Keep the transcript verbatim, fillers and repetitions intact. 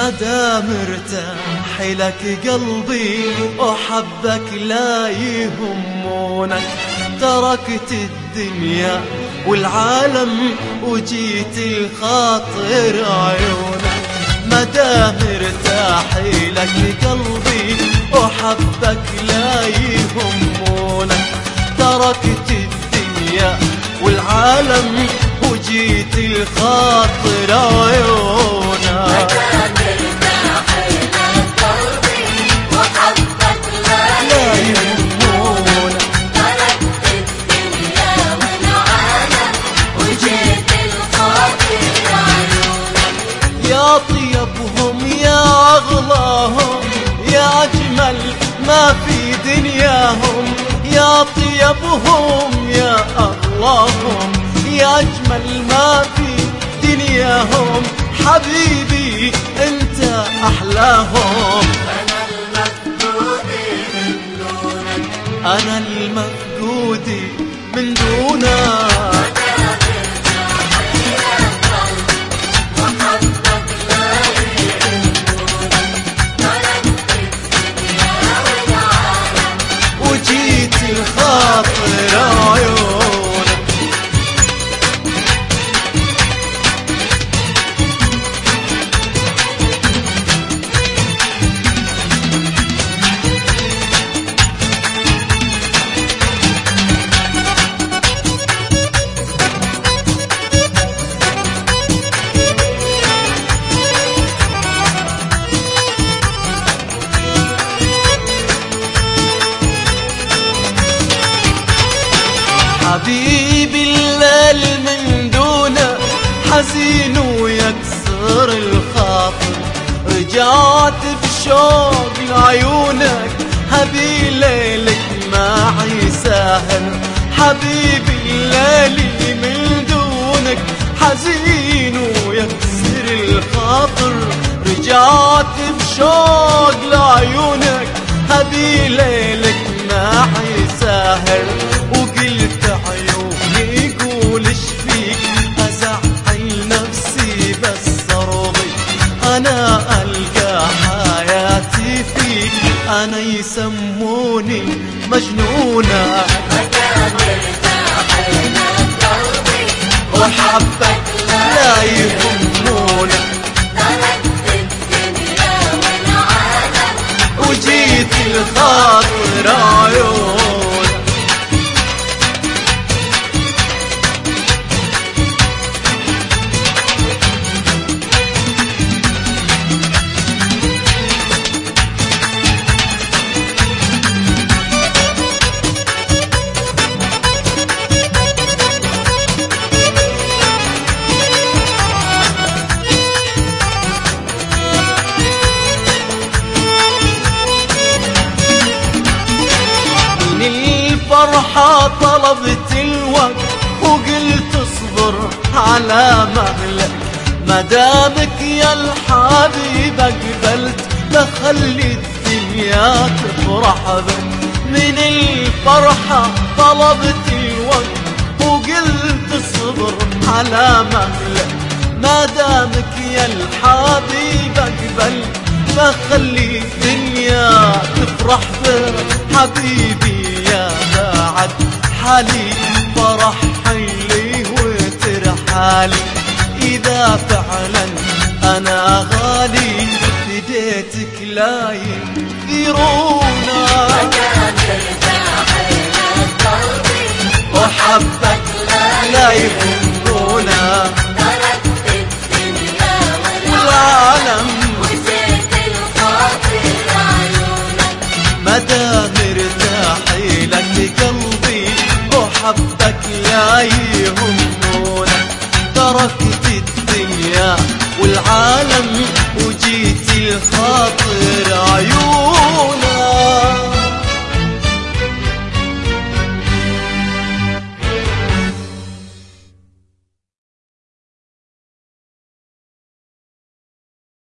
مدى مرتاح لك قلبي وحبك لا يهمونك، تركت الدنيا والعالم وجيت الخاطر عيونك. مدى مرتاح لك قلبي وحبك لا يهمونك، تركت الدنيا والعالم وجيت الخاطر عيونك. يا طيبهم يا أغلاهم يا أجمل ما في دنياهم، يا طيبهم يا أغلاهم يا أجمل ما في دنياهم، حبيبي أنت أحلاهم. أنا المفقود من دونك، الخاطر عيونك. حبيبي الليل من دونه حزين ويكسر الخاطر، رجعت بشوق لعيونك هبي ليلك معي ساهر. حبيبي الليل من دونك حزين ويكسر الخاطر، رجعت بشوق لعيونك هبي ليلك معي ساهر. وقلت عيوني يقول ايش فيك ازعل نفسي بس ارضي، انا القى حياتي فيك، انا يسموني مجنونة. وحبك لا يهمونك، وجيت الخاطر عيونك. الفرحة طلبت الوقت وقلت اصبر على مهلك، مدامك يا الحبيب قبلت بخلي الدنيا تفرح بك. من الفرحة طلبت الوقت وقلت اصبر على مهلك، مدامك يا الحبيب قبلت بخلي الدنيا تفرح بك. حبيبي يا بعد حالي فرح حيلي وترحالي، إذا فعلا أنا غالي فديتك لا ينذرونا. وحبك لا يهمونا، والعالم مدى مرتاح لك قلبي وحبك لا يهم